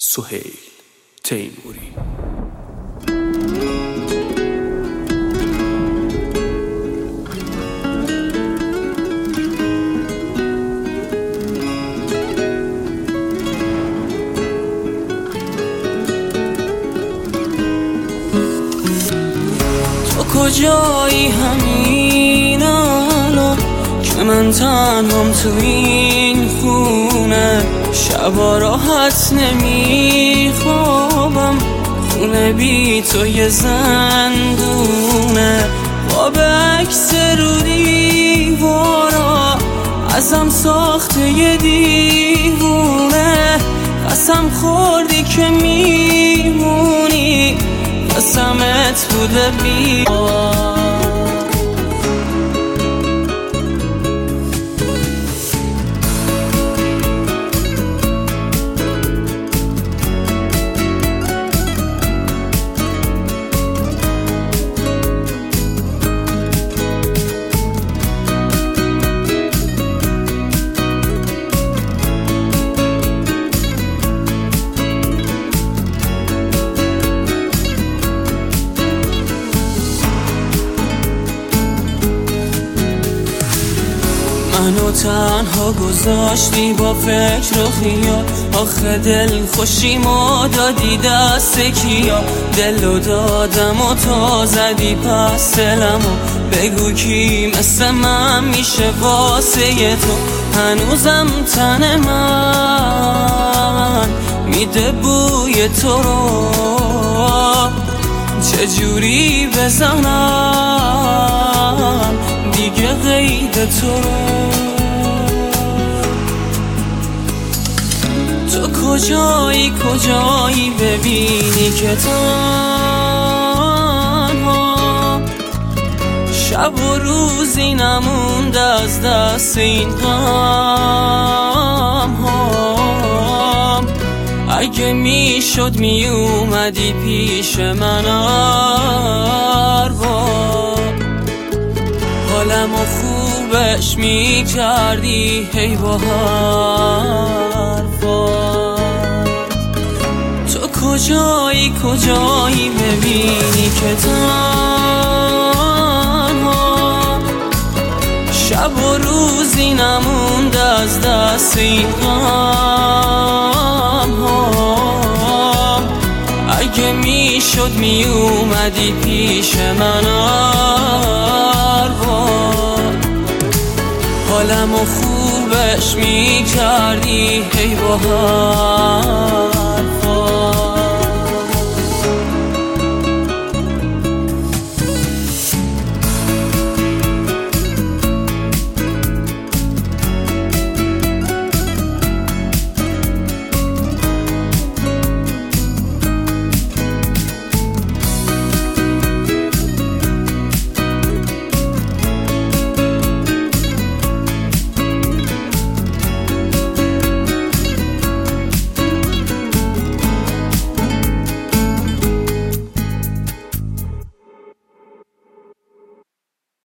سهیل تیموری. تو کجایی همین الان که من تنهام تو این خونه، شبا راحت نمیخوابم، خونه بی تو یه زندونه، خواب عکس رو دیوارا ازم ساخته یه دیوونه، قسم خوردی که میمونی، قسمت بوده بی منو تنها گذاشتی با فکر و خیال، آخه دل خوشیمو دادی دست کیا، دلو دادم و تو زدی پس دلمو، بگو کی مثل من میشه واسه تو، هنوزم تن من میده بوی تو رو، چجوری بزنم دیگه قید تو رو. تو کجایی ببینی که تنها، شب و روزی نمونده از دست این غم ها، اگه میشد میومدی پیش من هر بار، حالمو خوبش میکردی هی با حرفات. تو کجایی ببینی که تنها، شب و روزی نمونده از دست این غم ها، اگه میشد میومدی پیش من هر بار، حالمو خوبش میکردی هی با هم.